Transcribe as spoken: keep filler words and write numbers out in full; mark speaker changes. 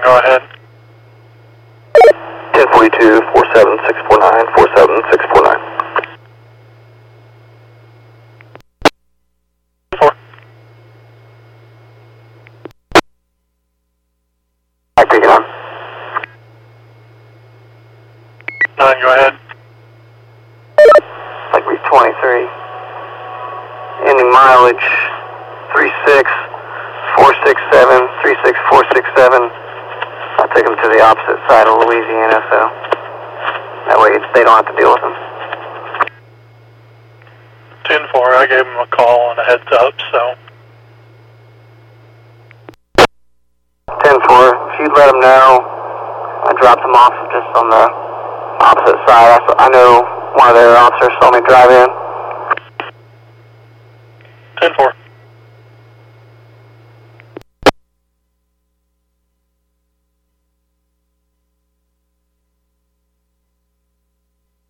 Speaker 1: go ahead.
Speaker 2: ten forty-two, four seven six four nine, four seven six four nine.
Speaker 1: Four.
Speaker 2: Back taking on.
Speaker 1: Nine, go ahead.
Speaker 2: Like we twenty-three. Ending mileage three six four six seven, three six four six seven. I'll take them to the opposite side of Louisiana, so that way they don't have to deal with them.
Speaker 1: ten four, I gave him a call and a heads up, so.
Speaker 2: ten four, if you'd let them know, I dropped them off just on the opposite side. I, I know one of their officers saw me drive in.